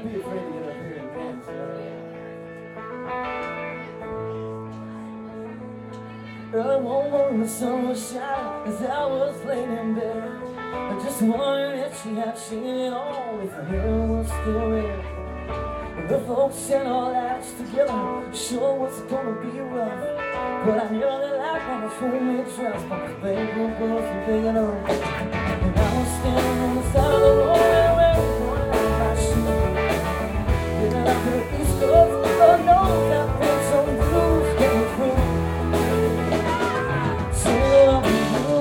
be afraid to get up here and dance. Early one morning, the sun was shining as I was laying in bed. I just wondered if she had seen it all, if her hair was still red. The folks said all that's together, sure was gonna be rough. But I nearly liked on the homemade dress, but the baby was big enough. And I was standing on the side of the road wearing one of my shoes. Living out the East Coast, Lord knows I've been some blues getting through. Single up with you.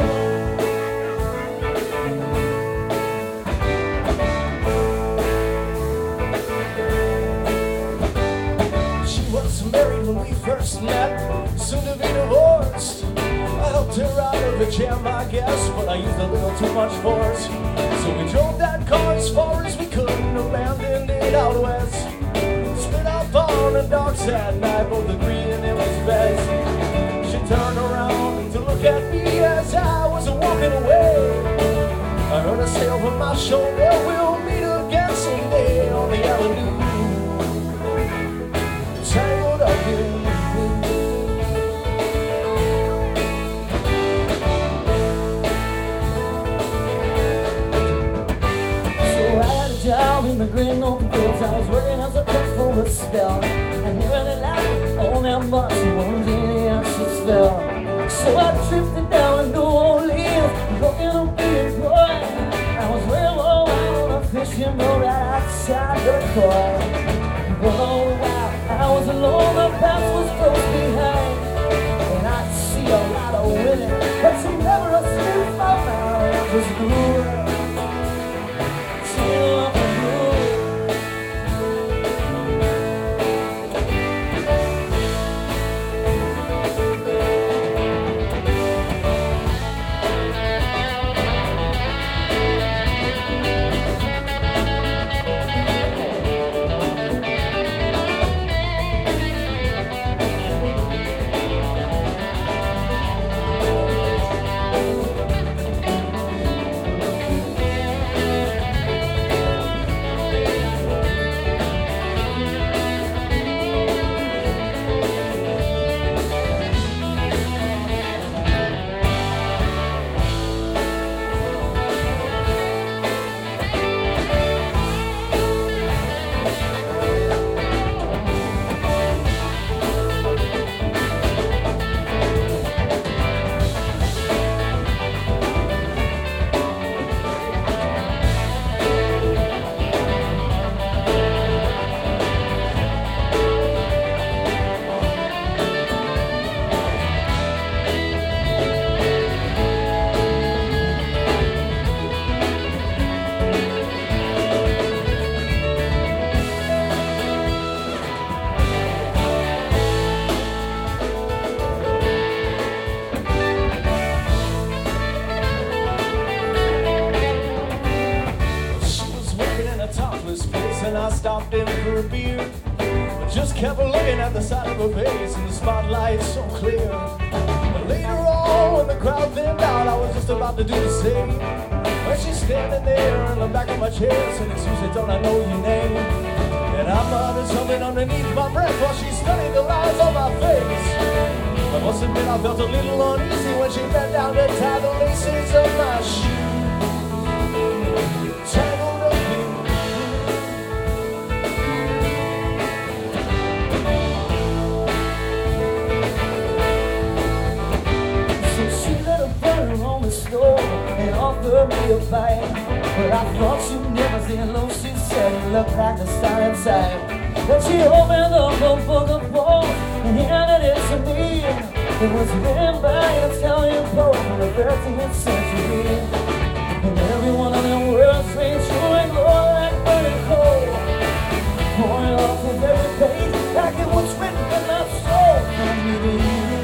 She was married when we first met, soon to be divorced. I helped her out of a jam, I guess, but I used a little too much force. So we drove that car as far as we could and abandoned it out west. Split up on the docks at night, both agreeing it was best. She turned around to look at me as I was walking away. I heard her say over my shoulder, we'll meet again someday on the avenue. Tangled up in job in the Green Open Fields. I was working as a cook for a spell. I nearly liked all that much, and one day I just fell. So I drifted down to New Orleans, looking to be a boy. I was way low out on a fishing boat right outside the car. But all the while I was alone, the past was close behind. And I could see a lot of women, but she never escaped my mind. It was good. And I stopped in for a beer, but just kept looking at the side of her face and the spotlight so clear. But later on, when the crowd thinned out, I was just about to do the same. When she's standing there in the back of my chair, said, "Excuse me, don't I know your name?" And I muttered something underneath my breath while she studied the lines on my face. I must admit I felt a little uneasy when she bent down to tie the laces of my shoe. Tangled up in on the store and offered me a bite. But I thought you'd never say hello, she said you look like the sun inside. Then she opened up a book of poems and handed it to me. It was written by an Italian poet from the 13th century. And every one of them words rang true and glow like burning coal, pouring off of every page like it was written in my soul. And maybe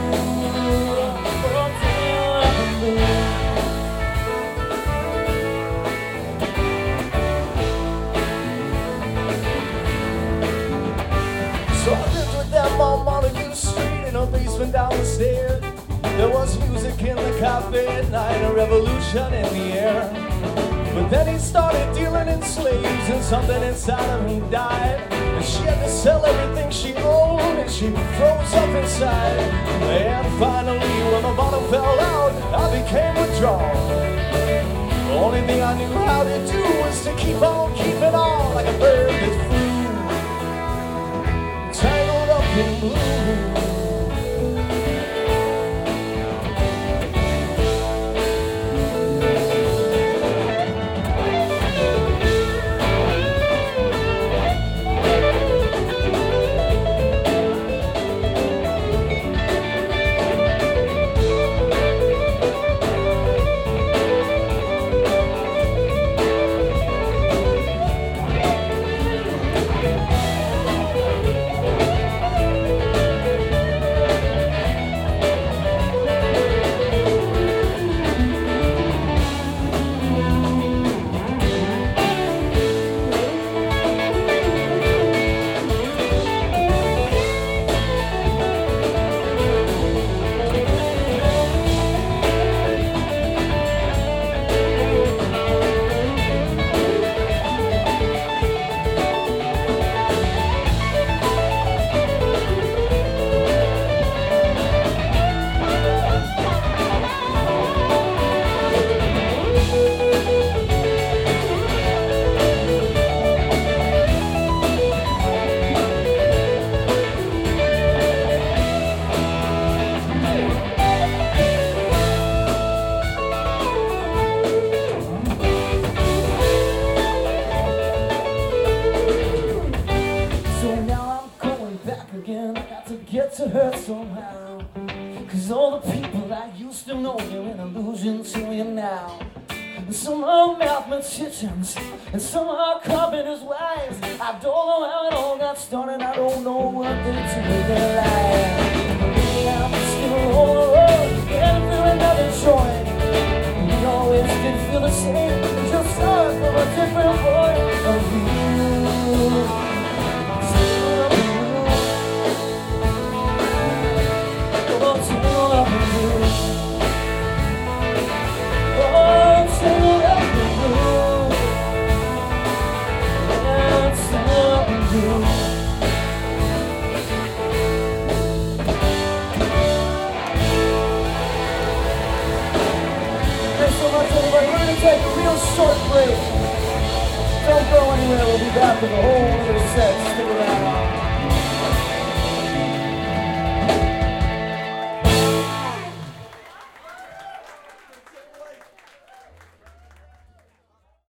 so I lived with them on Montague Street in a basement down the stairs. There was music in the cafe at night, a revolution in the air. But Then he started dealing in slaves, and something inside of him died. And she had to sell everything she owned, and she froze up inside. And finally, when the bottom fell out, I became withdrawn. The only thing I knew how to do was to keep on keeping on, like a bird that's free, tangled up in blue. Get to her somehow, 'cause all the people I used to know, they're an illusion to you now. And some are mathematicians, and some are carpenters' wives. I don't know how it all got started, I don't know what they do with their lives. Maybe I'm still on the road, getting through another joint. We always did feel the same, just saw it from a different point of view. Take a real short break. Don't go anywhere, we'll be back with a whole other set. Stick around.